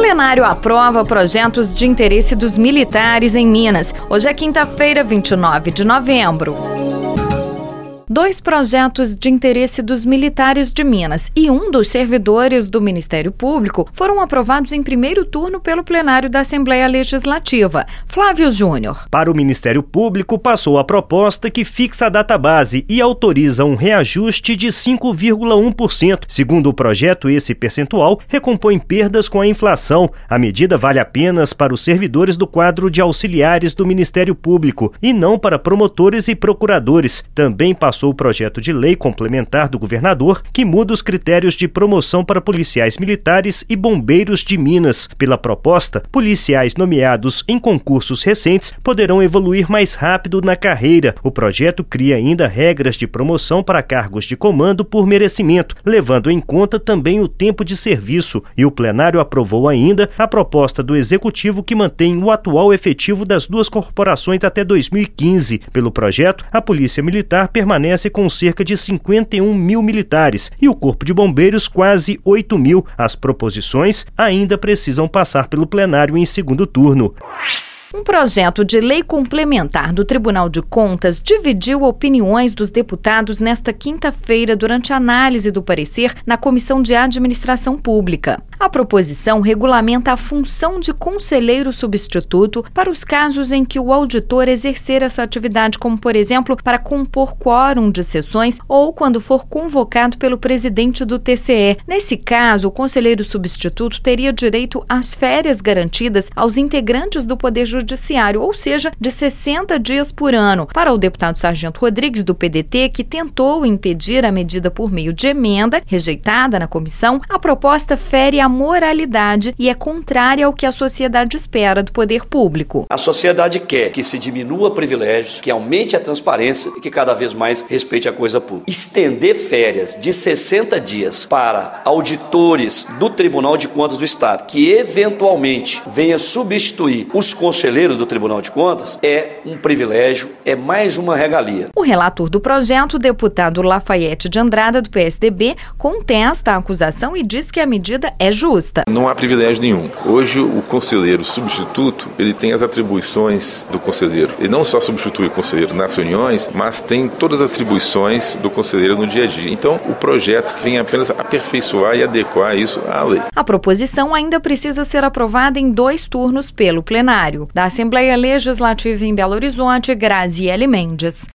Plenário aprova projetos de interesse dos militares em Minas. Hoje é quinta-feira, 29 de novembro. 2 projetos de interesse dos militares de Minas e um dos servidores do Ministério Público foram aprovados em primeiro turno pelo plenário da Assembleia Legislativa. Flávio Júnior. Para o Ministério Público, passou a proposta que fixa a database e autoriza um reajuste de 5,1%. Segundo o projeto, esse percentual recompõe perdas com a inflação. A medida vale apenas para os servidores do quadro de auxiliares do Ministério Público e não para promotores e procuradores. Também passou o projeto de lei complementar do governador que muda os critérios de promoção para policiais militares e bombeiros de Minas. Pela proposta, policiais nomeados em concursos recentes poderão evoluir mais rápido na carreira. O projeto cria ainda regras de promoção para cargos de comando por merecimento, levando em conta também o tempo de serviço. E o plenário aprovou ainda a proposta do Executivo que mantém o atual efetivo das 2 corporações até 2015. Pelo projeto, a Polícia Militar permanece com cerca de 51 mil militares e o Corpo de Bombeiros quase 8 mil. As proposições ainda precisam passar pelo plenário em segundo turno. Um projeto de lei complementar do Tribunal de Contas dividiu opiniões dos deputados nesta quinta-feira durante a análise do parecer na Comissão de Administração Pública. A proposição regulamenta a função de conselheiro substituto para os casos em que o auditor exercer essa atividade, como, por exemplo, para compor quórum de sessões ou quando for convocado pelo presidente do TCE. Nesse caso, o conselheiro substituto teria direito às férias garantidas aos integrantes do Poder Judiciário, ou seja, de 60 dias por ano. Para o deputado Sargento Rodrigues, do PDT, que tentou impedir a medida por meio de emenda, rejeitada na comissão, a proposta fere a moralidade e é contrária ao que a sociedade espera do poder público. A sociedade quer que se diminua privilégios, que aumente a transparência e que cada vez mais respeite a coisa pública. Estender férias de 60 dias para auditores do Tribunal de Contas do Estado, que eventualmente venha substituir os conselheiros do Tribunal de Contas, é um privilégio, é mais uma regalia. O relator do projeto, o deputado Lafayette de Andrada, do PSDB, contesta a acusação e diz que a medida é justa. Não há privilégio nenhum. Hoje, o conselheiro substituto, ele tem as atribuições do conselheiro. Ele não só substitui o conselheiro nas reuniões, mas tem todas as atribuições do conselheiro no dia a dia. Então, o projeto vem apenas aperfeiçoar e adequar isso à lei. A proposição ainda precisa ser aprovada em 2 turnos pelo plenário. Da Assembleia Legislativa em Belo Horizonte, Graziele Mendes.